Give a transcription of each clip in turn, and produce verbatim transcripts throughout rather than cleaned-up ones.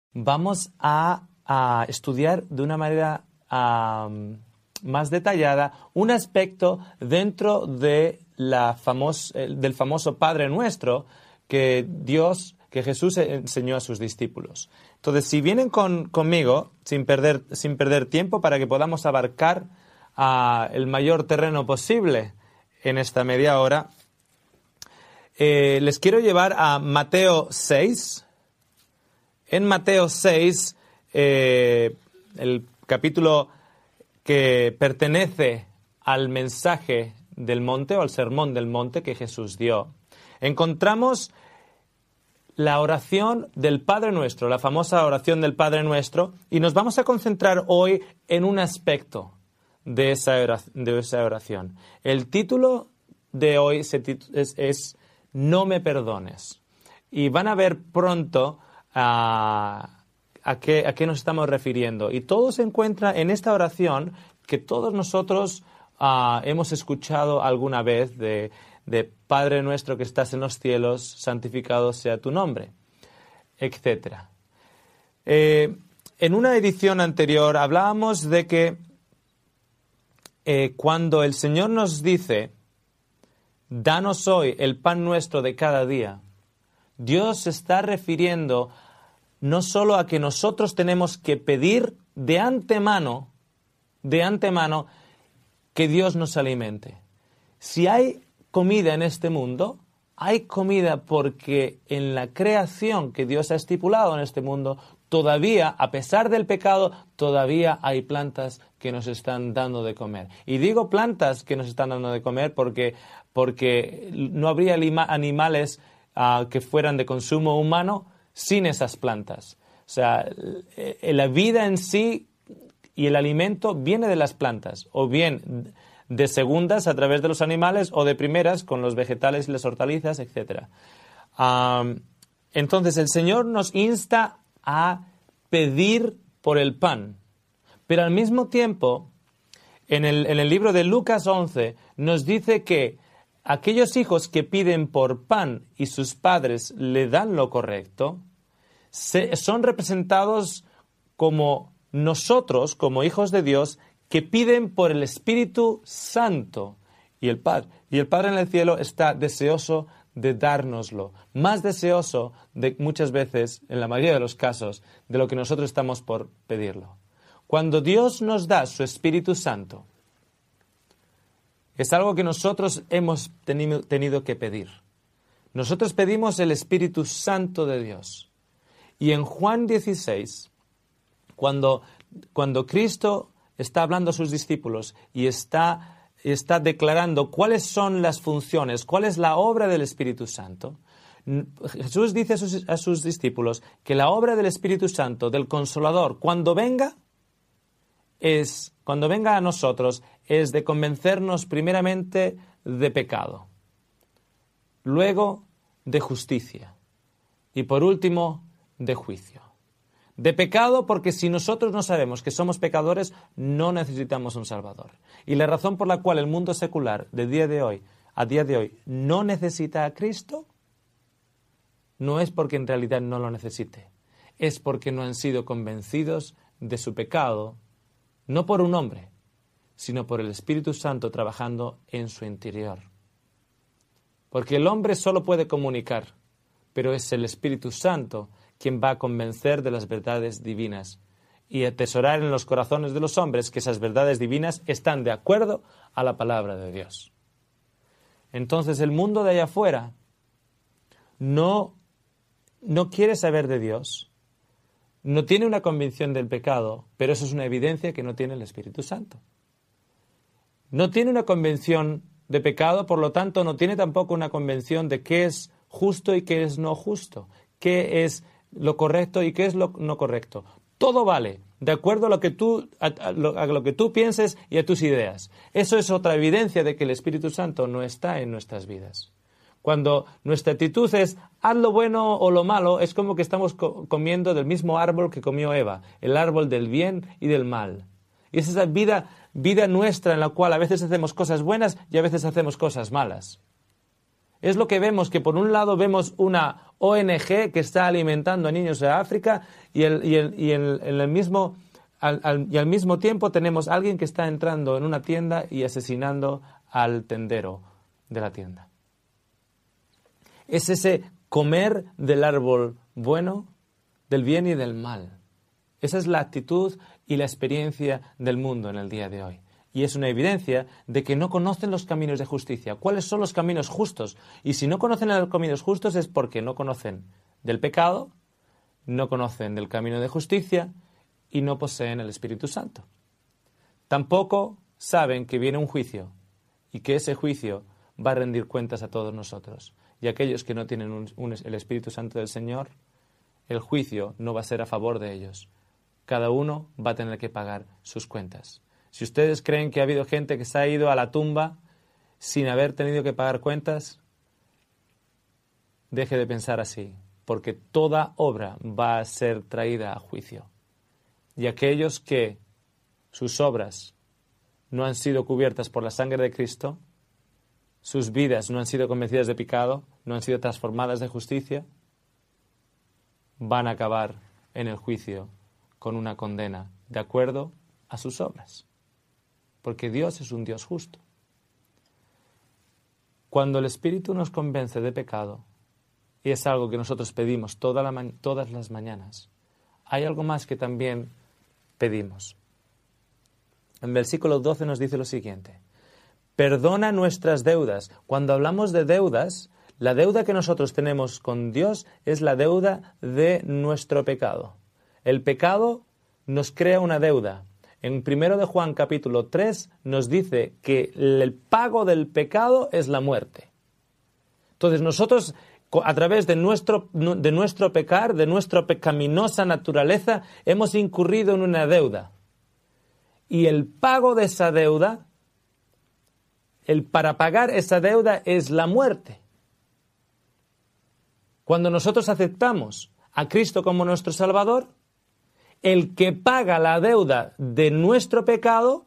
vamos a, a estudiar de una manera um, más detallada un aspecto dentro de la famos, del famoso Padre Nuestro que Dios, que Jesús enseñó a sus discípulos. Entonces, si vienen con, conmigo, sin perder, sin perder tiempo, para que podamos abarcar uh, el mayor terreno posible en esta media hora, eh, les quiero llevar a Mateo seis. En Mateo seis, eh, el capítulo que pertenece al mensaje del monte o al sermón del monte que Jesús dio, encontramos la oración del Padre Nuestro, la famosa oración del Padre Nuestro, y nos vamos a concentrar hoy en un aspecto de esa oración. De esa oración. El título de hoy se titu- es, es No me perdones. Y van a ver pronto a, a, qué, a qué nos estamos refiriendo. Y todo se encuentra en esta oración que todos nosotros uh, hemos escuchado alguna vez de, de Padre nuestro que estás en los cielos, santificado sea tu nombre, etcétera. Eh, en una edición anterior hablábamos de que eh, cuando el Señor nos dice, danos hoy el pan nuestro de cada día, Dios se está refiriendo no solo a que nosotros tenemos que pedir de antemano, de antemano, que Dios nos alimente. Si hay comida en este mundo, hay comida porque en la creación que Dios ha estipulado en este mundo, todavía, a pesar del pecado, todavía hay plantas que nos están dando de comer. Y digo plantas que nos están dando de comer porque, porque no habría animales uh, que fueran de consumo humano sin esas plantas. O sea, la vida en sí y el alimento viene de las plantas, o bien de segundas a través de los animales, o de primeras con los vegetales y las hortalizas, etcétera. Um, entonces, el Señor nos insta a pedir por el pan, pero al mismo tiempo, en el, en el libro de Lucas once, nos dice que aquellos hijos que piden por pan y sus padres le dan lo correcto, se, son representados como nosotros, como hijos de Dios, que piden por el Espíritu Santo. Y el Padre, y el Padre en el cielo está deseoso de dárnoslo, más deseoso de muchas veces, en la mayoría de los casos, de lo que nosotros estamos por pedirlo. Cuando Dios nos da su Espíritu Santo, es algo que nosotros hemos tenido, tenido que pedir. Nosotros pedimos el Espíritu Santo de Dios. Y en Juan dieciséis, cuando, cuando Cristo está hablando a sus discípulos y está, está declarando cuáles son las funciones, cuál es la obra del Espíritu Santo, Jesús dice a sus, a sus discípulos que la obra del Espíritu Santo, del Consolador, cuando venga, es, cuando venga a nosotros, es de convencernos primeramente de pecado, luego de justicia y por último de juicio. De pecado porque si nosotros no sabemos que somos pecadores, no necesitamos un Salvador. Y la razón por la cual el mundo secular de día de hoy, a día de hoy, no necesita a Cristo, no es porque en realidad no lo necesite, es porque no han sido convencidos de su pecado, no por un hombre, sino por el Espíritu Santo trabajando en su interior. Porque el hombre solo puede comunicar, pero es el Espíritu Santo quien va a convencer de las verdades divinas y atesorar en los corazones de los hombres que esas verdades divinas están de acuerdo a la palabra de Dios. Entonces el mundo de allá afuera no, no quiere saber de Dios, no tiene una convicción del pecado, pero eso es una evidencia que no tiene el Espíritu Santo. No tiene una convicción de pecado, por lo tanto no tiene tampoco una convicción de qué es justo y qué es no justo, qué es lo correcto y qué es lo no correcto. Todo vale, de acuerdo a lo que tú, a, a, lo, a lo que tú pienses y a tus ideas. Eso es otra evidencia de que el Espíritu Santo no está en nuestras vidas. Cuando nuestra actitud es haz lo bueno o lo malo, es como que estamos co- comiendo del mismo árbol que comió Eva, el árbol del bien y del mal. Y es esa vida, vida nuestra en la cual a veces hacemos cosas buenas y a veces hacemos cosas malas. Es lo que vemos, que por un lado vemos una O N Ge que está alimentando a niños de África y, el, y, el, y el, el mismo, al, al, y al mismo tiempo tenemos a alguien que está entrando en una tienda y asesinando al tendero de la tienda. Es ese comer del árbol bueno, del bien y del mal. Esa es la actitud y la experiencia del mundo en el día de hoy. Y es una evidencia de que no conocen los caminos de justicia. ¿Cuáles son los caminos justos? Y si no conocen los caminos justos es porque no conocen del pecado, no conocen del camino de justicia y no poseen el Espíritu Santo. Tampoco saben que viene un juicio y que ese juicio va a rendir cuentas a todos nosotros. Y aquellos que no tienen un, un, el Espíritu Santo del Señor, el juicio no va a ser a favor de ellos. Cada uno va a tener que pagar sus cuentas. Si ustedes creen que ha habido gente que se ha ido a la tumba sin haber tenido que pagar cuentas, deje de pensar así, porque toda obra va a ser traída a juicio. Y aquellos que sus obras no han sido cubiertas por la sangre de Cristo, sus vidas no han sido convencidas de pecado, no han sido transformadas de justicia, van a acabar en el juicio con una condena de acuerdo a sus obras. Porque Dios es un Dios justo. Cuando el Espíritu nos convence de pecado, y es algo que nosotros pedimos toda la ma- todas las mañanas, hay algo más que también pedimos. En versículo doce nos dice lo siguiente: perdona nuestras deudas. Cuando hablamos de deudas, la deuda que nosotros tenemos con Dios es la deuda de nuestro pecado. El pecado nos crea una deuda. En primero de Juan capítulo tres nos dice que el pago del pecado es la muerte. Entonces nosotros, a través de nuestro, de nuestro pecar, de nuestra pecaminosa naturaleza, hemos incurrido en una deuda. Y el pago de esa deuda, el para pagar esa deuda es la muerte. Cuando nosotros aceptamos a Cristo como nuestro Salvador, el que paga la deuda de nuestro pecado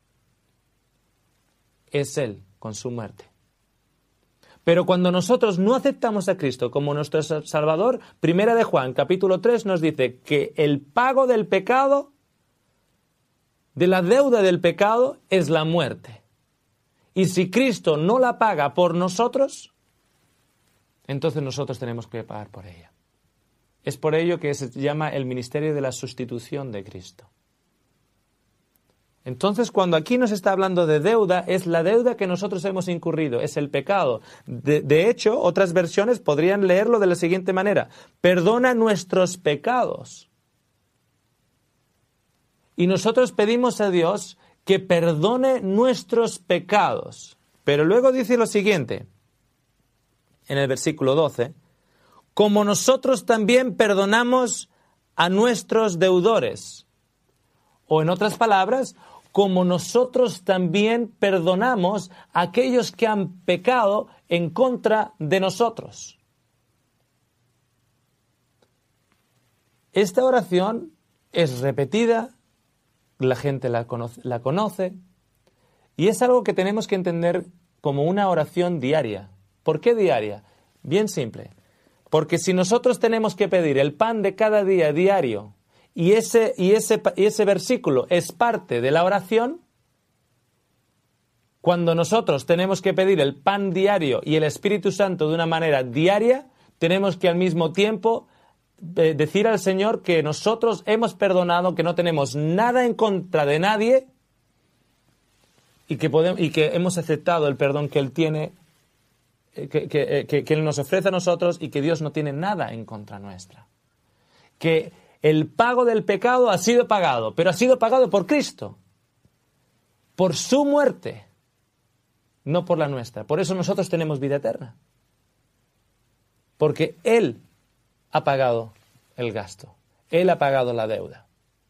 es Él, con su muerte. Pero cuando nosotros no aceptamos a Cristo como nuestro Salvador, Primera de Juan, capítulo tres, nos dice que el pago del pecado, de la deuda del pecado, es la muerte. Y si Cristo no la paga por nosotros, entonces nosotros tenemos que pagar por ella. Es por ello que se llama el ministerio de la sustitución de Cristo. Entonces, cuando aquí nos está hablando de deuda, es la deuda que nosotros hemos incurrido, es el pecado. De, de hecho, otras versiones podrían leerlo de la siguiente manera: perdona nuestros pecados. Y nosotros pedimos a Dios que perdone nuestros pecados. Pero luego dice lo siguiente, en el versículo doce: como nosotros también perdonamos a nuestros deudores. O en otras palabras, como nosotros también perdonamos a aquellos que han pecado en contra de nosotros. Esta oración es repetida, la gente la conoce, la conoce, y es algo que tenemos que entender como una oración diaria. ¿Por qué diaria? Bien simple. Porque si nosotros tenemos que pedir el pan de cada día diario y ese, y ese, y ese versículo es parte de la oración, cuando nosotros tenemos que pedir el pan diario y el Espíritu Santo de una manera diaria, tenemos que al mismo tiempo eh, decir al Señor que nosotros hemos perdonado, que no tenemos nada en contra de nadie y que, podemos, y que hemos aceptado el perdón que Él tiene. Que, que, que, que Él nos ofrece a nosotros y que Dios no tiene nada en contra nuestra. Que el pago del pecado ha sido pagado, pero ha sido pagado por Cristo, por su muerte, no por la nuestra. Por eso nosotros tenemos vida eterna, porque Él ha pagado el gasto, Él ha pagado la deuda.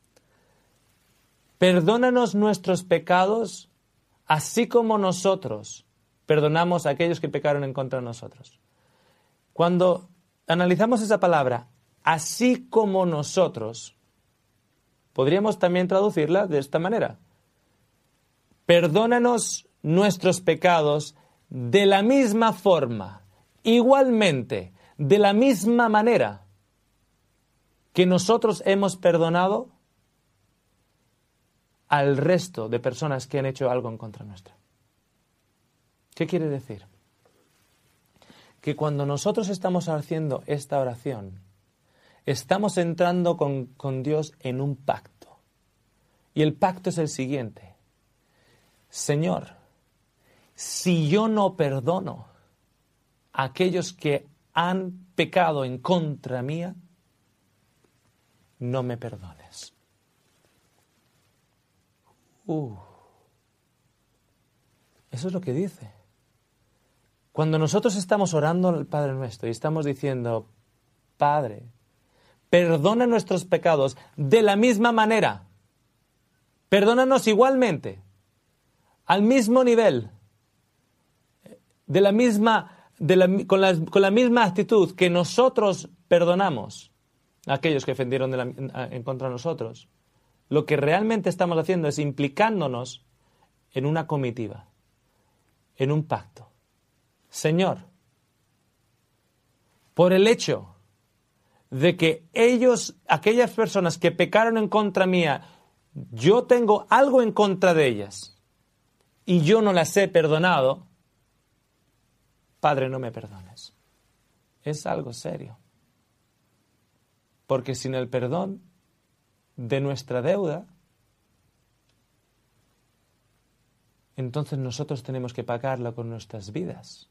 Perdónanos nuestros pecados, así como nosotros perdonamos a aquellos que pecaron en contra de nosotros. Cuando analizamos esa palabra, así como nosotros, podríamos también traducirla de esta manera: perdónanos nuestros pecados de la misma forma, igualmente, de la misma manera que nosotros hemos perdonado al resto de personas que han hecho algo en contra nuestra. ¿Qué quiere decir? Que cuando nosotros estamos haciendo esta oración, estamos entrando con, con Dios en un pacto. Y el pacto es el siguiente. Señor, si yo no perdono a aquellos que han pecado en contra mía, no me perdones. Uh, eso es lo que dice. Cuando nosotros estamos orando al Padre Nuestro y estamos diciendo, Padre, perdona nuestros pecados de la misma manera, perdónanos igualmente, al mismo nivel, de la misma, de la, con, la, con la misma actitud que nosotros perdonamos a aquellos que ofendieron de la, en, en contra de nosotros. Lo que realmente estamos haciendo es implicándonos en una comitiva, en un pacto. Señor, por el hecho de que ellos, aquellas personas que pecaron en contra mía, yo tengo algo en contra de ellas y yo no las he perdonado, Padre, no me perdones. Es algo serio. Porque sin el perdón de nuestra deuda, entonces nosotros tenemos que pagarla con nuestras vidas.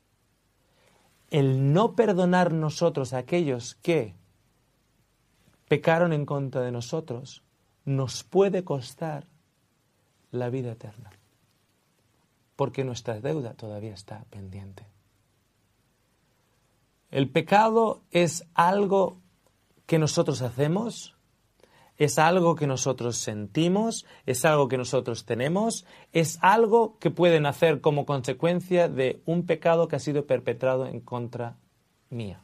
El no perdonar nosotros a aquellos que pecaron en contra de nosotros nos puede costar la vida eterna, porque nuestra deuda todavía está pendiente. El pecado es algo que nosotros hacemos, es algo que nosotros sentimos, es algo que nosotros tenemos, es algo que puede nacer como consecuencia de un pecado que ha sido perpetrado en contra mía.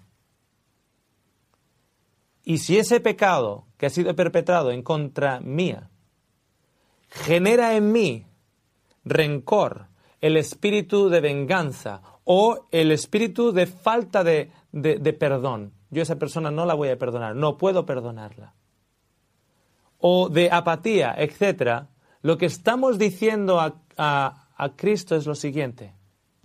Y si ese pecado que ha sido perpetrado en contra mía genera en mí rencor, el espíritu de venganza o el espíritu de falta de, de, de perdón, yo a esa persona no la voy a perdonar, no puedo perdonarla, o de apatía, etcétera, lo que estamos diciendo a, a, a Cristo es lo siguiente: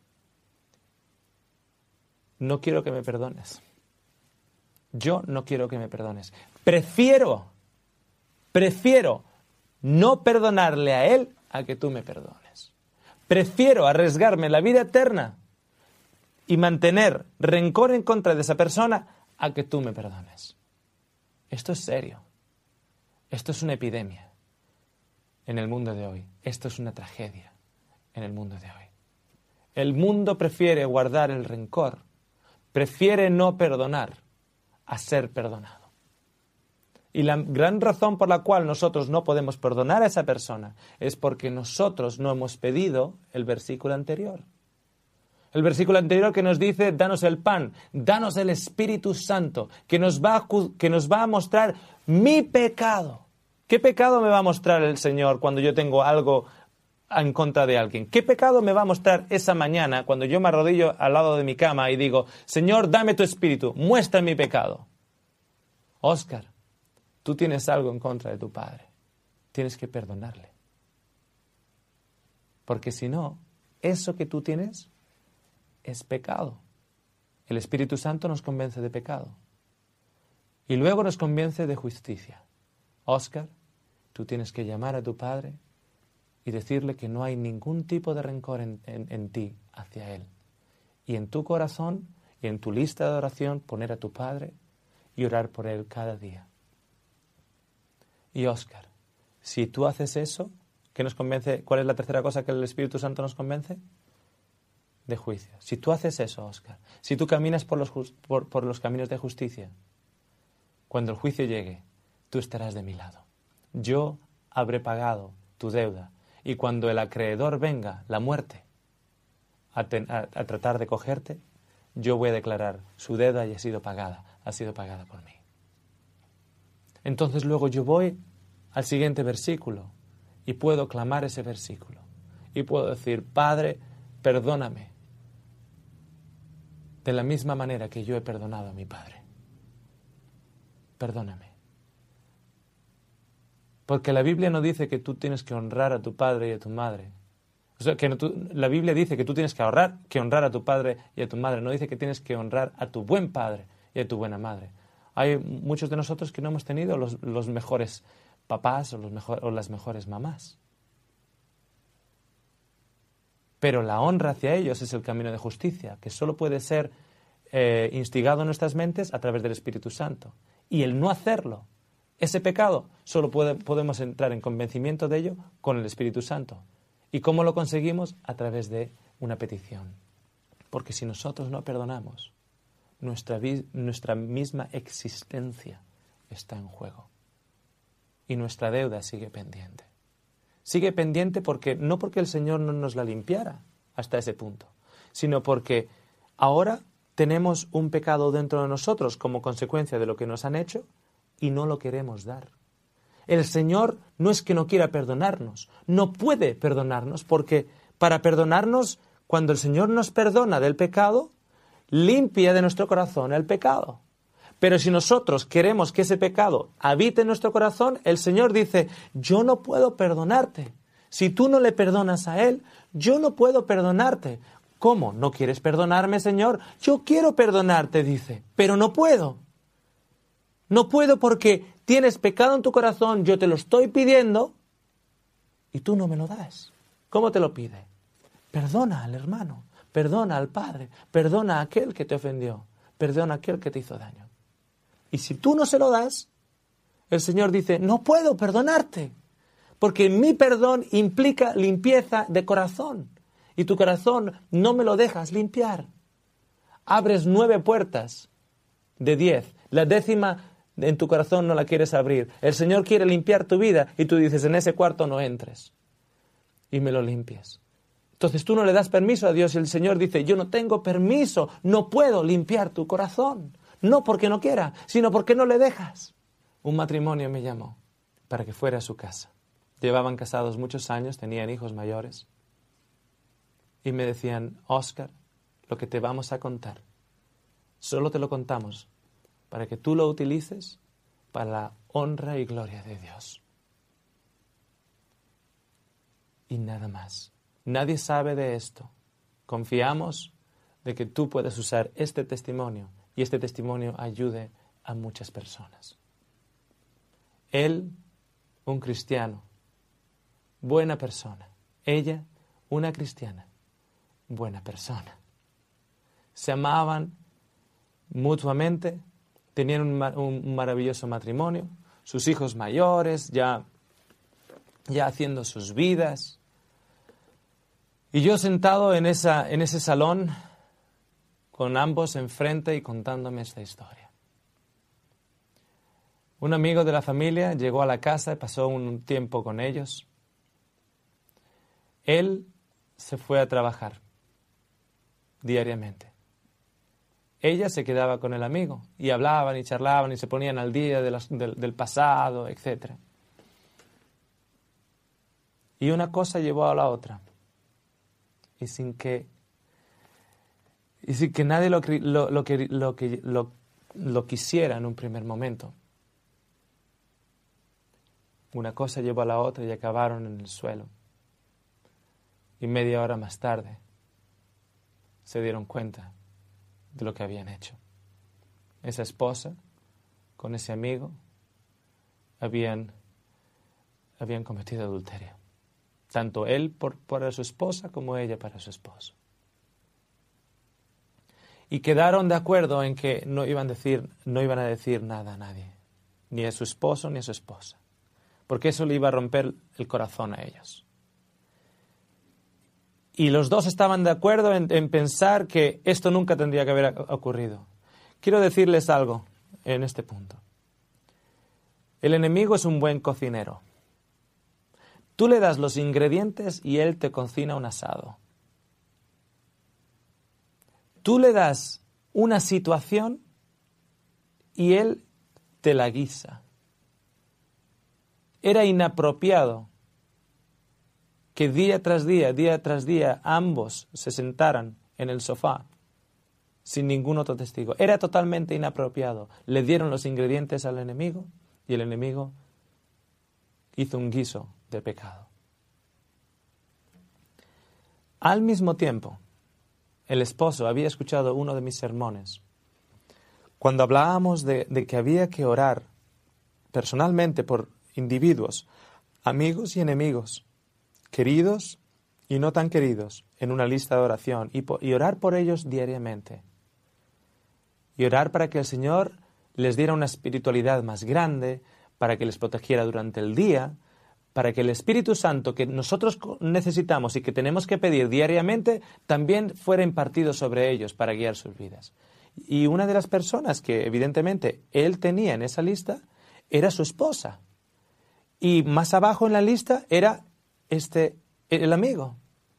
no quiero que me perdones. Yo no quiero que me perdones. Prefiero, prefiero no perdonarle a Él a que tú me perdones. Prefiero arriesgarme la vida eterna y mantener rencor en contra de esa persona a que tú me perdones. Esto es serio. Esto es una epidemia en el mundo de hoy. Esto es una tragedia en el mundo de hoy. El mundo prefiere guardar el rencor, prefiere no perdonar a ser perdonado. Y la gran razón por la cual nosotros no podemos perdonar a esa persona es porque nosotros no hemos pedido el versículo anterior. El versículo anterior que nos dice, danos el pan, danos el Espíritu Santo, que nos va a, que nos va a mostrar mi pecado. ¿Qué pecado me va a mostrar el Señor cuando yo tengo algo en contra de alguien? ¿Qué pecado me va a mostrar esa mañana cuando yo me arrodillo al lado de mi cama y digo, Señor, dame tu Espíritu, muestra mi pecado? Óscar, tú tienes algo en contra de tu padre. Tienes que perdonarle. Porque si no, eso que tú tienes es pecado. El Espíritu Santo nos convence de pecado. Y luego nos convence de justicia. Óscar, tú tienes que llamar a tu padre y decirle que no hay ningún tipo de rencor en, en, en ti hacia él. Y en tu corazón y en tu lista de oración poner a tu padre y orar por él cada día. Y Óscar, si tú haces eso, ¿qué nos convence? ¿Cuál es la tercera cosa que el Espíritu Santo nos convence? De juicio. Si tú haces eso, Óscar, si tú caminas por los, por, por los caminos de justicia, cuando el juicio llegue, tú estarás de mi lado. Yo habré pagado tu deuda. Y cuando el acreedor venga, la muerte, a, ten, a, a tratar de cogerte, yo voy a declarar, su deuda ya ha sido pagada, ha sido pagada por mí. Entonces luego yo voy al siguiente versículo y puedo clamar ese versículo. Y puedo decir, Padre, perdóname, de la misma manera que yo he perdonado a mi padre. Perdóname. Porque la Biblia no dice que tú tienes que honrar a tu padre y a tu madre. O sea, que no, tú, la Biblia dice que tú tienes que honrar, que honrar a tu padre y a tu madre. No dice que tienes que honrar a tu buen padre y a tu buena madre. Hay muchos de nosotros que no hemos tenido los, los mejores papás o, los mejor, o las mejores mamás. Pero la honra hacia ellos es el camino de justicia, que solo puede ser eh, instigado en nuestras mentes a través del Espíritu Santo. Y el no hacerlo, ese pecado, solo puede, podemos entrar en convencimiento de ello con el Espíritu Santo. ¿Y cómo lo conseguimos? A través de una petición. Porque si nosotros no perdonamos, nuestra, nuestra misma existencia está en juego. Y nuestra deuda sigue pendiente. Sigue pendiente porque no porque el Señor no nos la limpiara hasta ese punto, sino porque ahora tenemos un pecado dentro de nosotros como consecuencia de lo que nos han hecho y no lo queremos dar. El Señor no es que no quiera perdonarnos, no puede perdonarnos porque para perdonarnos, cuando el Señor nos perdona del pecado, limpia de nuestro corazón el pecado. Pero si nosotros queremos que ese pecado habite en nuestro corazón, el Señor dice, yo no puedo perdonarte. Si tú no le perdonas a Él, yo no puedo perdonarte. ¿Cómo? ¿No quieres perdonarme, Señor? Yo quiero perdonarte, dice, pero no puedo. No puedo porque tienes pecado en tu corazón, yo te lo estoy pidiendo y tú no me lo das. ¿Cómo te lo pide? Perdona al hermano, perdona al padre, perdona a aquel que te ofendió, perdona a aquel que te hizo daño. Y si tú no se lo das, el Señor dice, no puedo perdonarte, porque mi perdón implica limpieza de corazón, y tu corazón no me lo dejas limpiar. Abres nueve puertas de diez, la décima en tu corazón no la quieres abrir. El Señor quiere limpiar tu vida, y tú dices, en ese cuarto no entres, y me lo limpias. Entonces tú no le das permiso a Dios, y el Señor dice, yo no tengo permiso, no puedo limpiar tu corazón. No porque no quiera, sino porque no le dejas. Un matrimonio me llamó para que fuera a su casa. Llevaban casados muchos años, tenían hijos mayores. Y me decían, Óscar, lo que te vamos a contar, solo te lo contamos para que tú lo utilices para la honra y gloria de Dios. Y nada más. Nadie sabe de esto. Confiamos de que tú puedes usar este testimonio y este testimonio ayude a muchas personas. Él, un cristiano, buena persona. Ella, una cristiana, buena persona. Se amaban mutuamente, tenían un, un maravilloso matrimonio, sus hijos mayores, ya, ya haciendo sus vidas. Y yo sentado en, esa, en ese salón, con ambos enfrente y contándome esta historia. Un amigo de la familia llegó a la casa y pasó un tiempo con ellos. Él se fue a trabajar diariamente. Ella se quedaba con el amigo y hablaban y charlaban y se ponían al día de las, del, del pasado, etcétera. Y una cosa llevó a la otra. Y sin que Y sin que nadie lo, lo, lo, que, lo, que, lo, lo quisiera en un primer momento. Una cosa llevó a la otra y acabaron en el suelo. Y media hora más tarde se dieron cuenta de lo que habían hecho. Esa esposa con ese amigo habían, habían cometido adulterio. Tanto él por, para su esposa como ella para su esposo. Y quedaron de acuerdo en que no iban a decir, no iban a decir nada a nadie, ni a su esposo ni a su esposa, porque eso le iba a romper el corazón a ellos. Y los dos estaban de acuerdo en, en pensar que esto nunca tendría que haber ocurrido. Quiero decirles algo en este punto. El enemigo es un buen cocinero. Tú le das los ingredientes y él te cocina un asado. Tú le das una situación y él te la guisa. Era inapropiado que día tras día, día tras día, ambos se sentaran en el sofá sin ningún otro testigo. Era totalmente inapropiado. Le dieron los ingredientes al enemigo y el enemigo hizo un guiso de pecado. Al mismo tiempo, el esposo había escuchado uno de mis sermones cuando hablábamos de, de que había que orar personalmente por individuos, amigos y enemigos, queridos y no tan queridos, en una lista de oración y, por, y orar por ellos diariamente. Y orar para que el Señor les diera una espiritualidad más grande, para que les protegiera durante el día, para que el Espíritu Santo que nosotros necesitamos y que tenemos que pedir diariamente también fuera impartido sobre ellos para guiar sus vidas. Y una de las personas que evidentemente él tenía en esa lista era su esposa. Y más abajo en la lista era este, el amigo.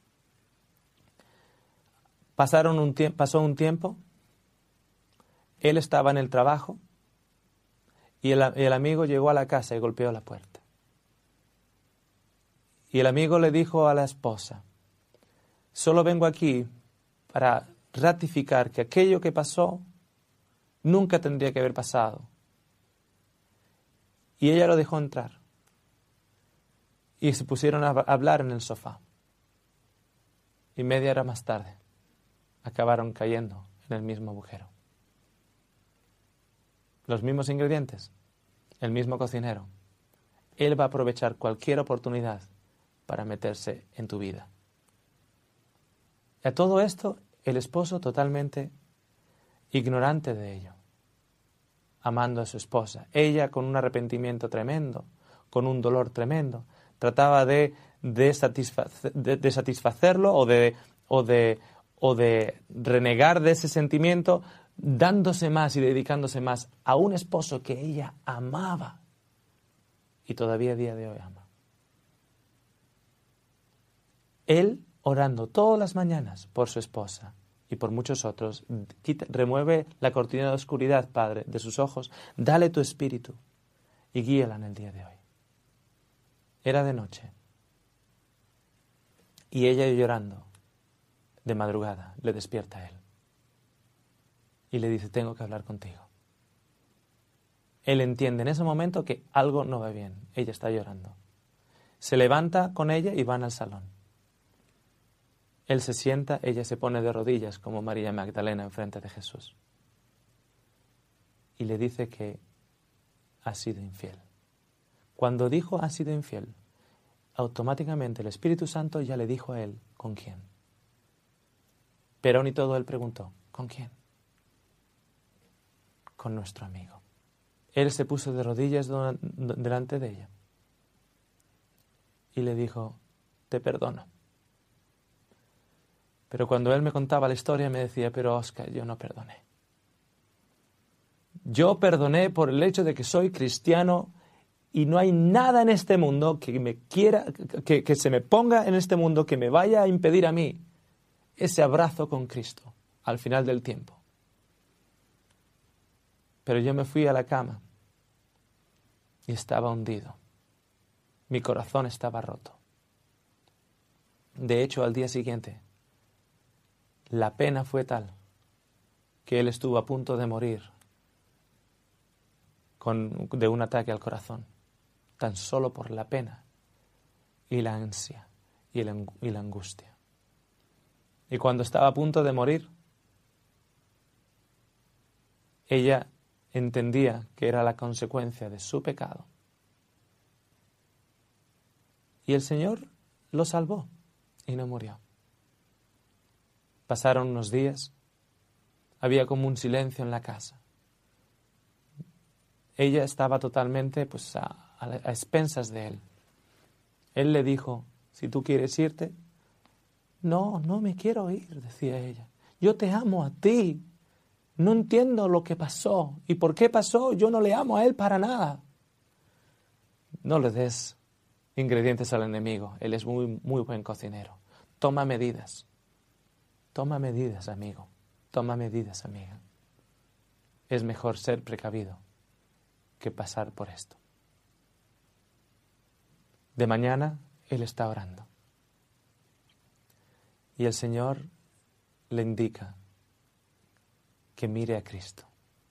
Pasaron un tie- pasó un tiempo, él estaba en el trabajo y el, el amigo llegó a la casa y golpeó la puerta. Y el amigo le dijo a la esposa, solo vengo aquí para ratificar que aquello que pasó nunca tendría que haber pasado. Y ella lo dejó entrar. Y se pusieron a hablar en el sofá. Y media hora más tarde acabaron cayendo en el mismo agujero. Los mismos ingredientes, el mismo cocinero. Él va a aprovechar cualquier oportunidad para meterse en tu vida. Y a todo esto, el esposo totalmente ignorante de ello, amando a su esposa. Ella con un arrepentimiento tremendo, con un dolor tremendo, trataba de, de, satisfacer, de, de satisfacerlo o de, o, de, o de renegar de ese sentimiento, dándose más y dedicándose más a un esposo que ella amaba y todavía a día de hoy ama. Él orando todas las mañanas por su esposa y por muchos otros, quita, remueve la cortina de oscuridad, Padre, de sus ojos, dale tu espíritu y guíala en el día de hoy. Era de noche y ella llorando de madrugada le despierta a él y le dice, tengo que hablar contigo. Él entiende en ese momento que algo no va bien, ella está llorando. Se levanta con ella y van al salón. Él se sienta, ella se pone de rodillas como María Magdalena enfrente de Jesús. Y le dice que ha sido infiel. Cuando dijo ha sido infiel, automáticamente el Espíritu Santo ya le dijo a él con quién. Pero ni todo él preguntó, ¿con quién? Con nuestro amigo. Él se puso de rodillas delante de ella y le dijo, te perdono. Pero cuando él me contaba la historia me decía, pero Óscar, yo no perdoné. Yo perdoné por el hecho de que soy cristiano y no hay nada en este mundo que me quiera, que, que se me ponga en este mundo que me vaya a impedir a mí ese abrazo con Cristo al final del tiempo. Pero yo me fui a la cama y estaba hundido. Mi corazón estaba roto. De hecho, al día siguiente, la pena fue tal que él estuvo a punto de morir con, de un ataque al corazón, tan solo por la pena y la ansia y, el, y la angustia. Y cuando estaba a punto de morir, ella entendía que era la consecuencia de su pecado. Y el Señor lo salvó y no murió. Pasaron unos días, había como un silencio en la casa. Ella estaba totalmente pues, a, a, a expensas de él. Él le dijo, si tú quieres irte, no, no me quiero ir, decía ella. Yo te amo a ti. No entiendo lo que pasó. ¿Y por qué pasó? Yo no le amo a él para nada. No le des ingredientes al enemigo. Él es muy, muy buen cocinero. Toma medidas. Toma medidas, amigo. Toma medidas, amiga. Es mejor ser precavido que pasar por esto. De mañana, él está orando. Y el Señor le indica que mire a Cristo.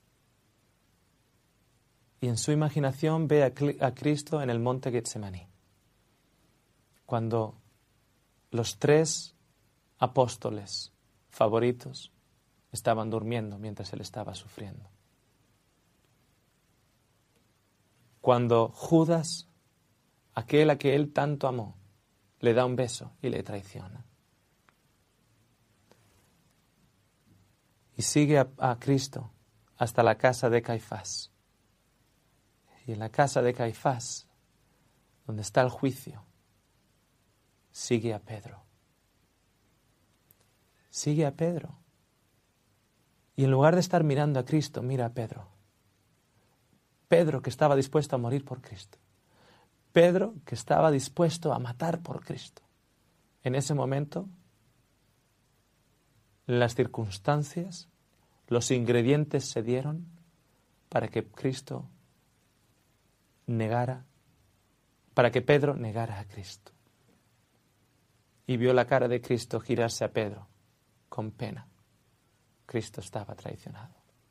Y en su imaginación ve a Cristo en el monte Getsemaní, cuando los tres apóstoles favoritos estaban durmiendo mientras él estaba sufriendo. Cuando Judas, aquel a que él tanto amó, le da un beso y le traiciona. Y sigue a, a Cristo hasta la casa de Caifás. Y en la casa de Caifás, donde está el juicio, sigue a Pedro. Sigue a Pedro. Y en lugar de estar mirando a Cristo, mira a Pedro. Pedro que estaba dispuesto a morir por Cristo. Pedro que estaba dispuesto a matar por Cristo. En ese momento, las circunstancias, los ingredientes se dieron para que Cristo negara, para que Pedro negara a Cristo. Y vio la cara de Cristo girarse a Pedro con pena. Cristo estaba traicionado.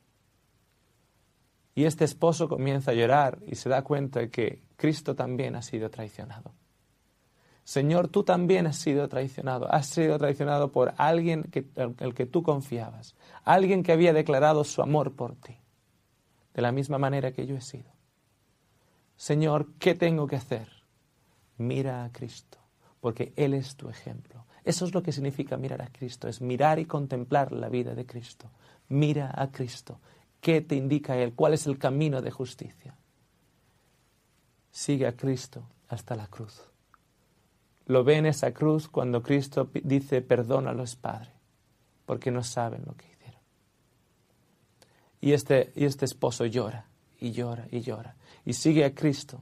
Y este esposo comienza a llorar y se da cuenta de que Cristo también ha sido traicionado. Señor, tú también has sido traicionado. Has sido traicionado por alguien que, el, el que tú confiabas. Alguien que había declarado su amor por ti. De la misma manera que yo he sido. Señor, ¿qué tengo que hacer? Mira a Cristo, porque Él es tu ejemplo. Eso es lo que significa mirar a Cristo, es mirar y contemplar la vida de Cristo. Mira a Cristo. ¿Qué te indica Él? ¿Cuál es el camino de justicia? Sigue a Cristo hasta la cruz. Lo ve en esa cruz cuando Cristo dice, perdónalos, Padre, porque no saben lo que hicieron. Y este, y este esposo llora, y llora, y llora. Y sigue a Cristo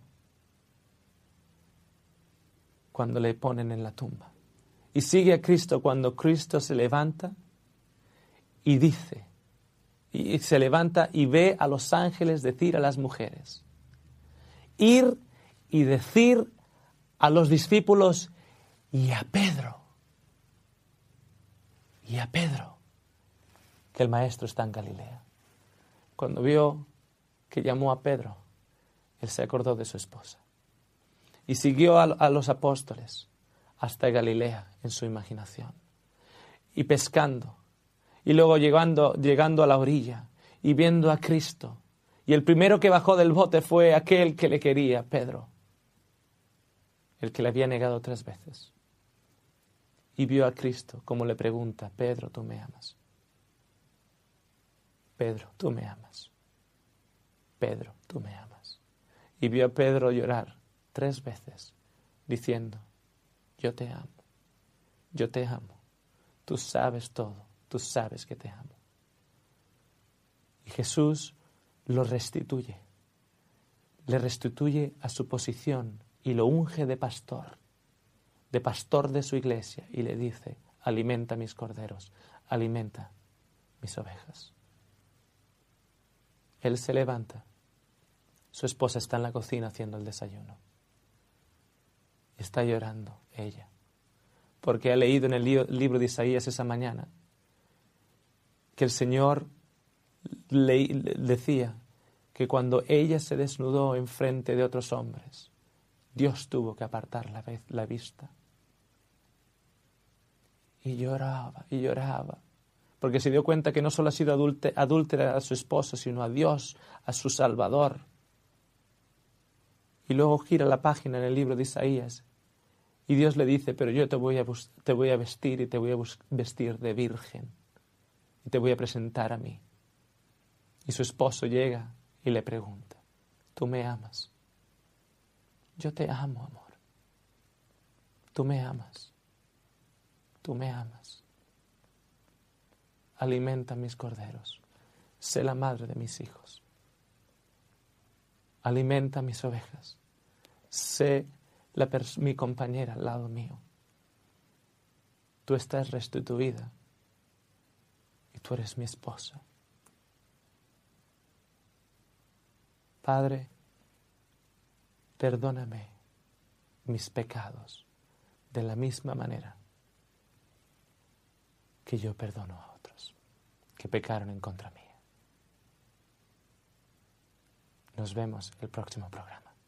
cuando le ponen en la tumba. Y sigue a Cristo cuando Cristo se levanta y dice, y se levanta y ve a los ángeles decir a las mujeres, ir y decir a los discípulos y a Pedro, y a Pedro, que el Maestro está en Galilea. Cuando vio que llamó a Pedro, él se acordó de su esposa. Y siguió a, a los apóstoles hasta Galilea en su imaginación. Y pescando. Y luego llegando, llegando a la orilla y viendo a Cristo. Y el primero que bajó del bote fue aquel que le quería, Pedro. El que le había negado tres veces. Y vio a Cristo como le pregunta, Pedro, ¿tú me amas? Pedro, ¿tú me amas? Pedro, ¿tú me amas? Y vio a Pedro llorar tres veces, diciendo, yo te amo, yo te amo, tú sabes todo, tú sabes que te amo. Y Jesús lo restituye, le restituye a su posición y lo unge de pastor, de pastor de su iglesia, y le dice, alimenta mis corderos, alimenta mis ovejas. Él se levanta, su esposa está en la cocina haciendo el desayuno. Está llorando ella, porque ha leído en el libro de Isaías esa mañana que el Señor le decía que cuando ella se desnudó en frente de otros hombres, Dios tuvo que apartar la, la vista. Y lloraba, y lloraba, porque se dio cuenta que no solo ha sido adúltera a su esposo, sino a Dios, a su Salvador. Y luego gira la página en el libro de Isaías y Dios le dice, pero yo te voy a, te voy a vestir y te voy a vestir de virgen y te voy a presentar a mí. Y su esposo llega y le pregunta, ¿tú me amas? Yo te amo, amor. Tú me amas. Tú me amas. Alimenta mis corderos. Sé la madre de mis hijos. Alimenta mis ovejas. Sé la mi compañera al lado mío. Tú estás restituida y tú eres mi esposa. Padre, perdóname mis pecados de la misma manera que yo perdono a otros que pecaron en contra mía. Nos vemos el próximo programa.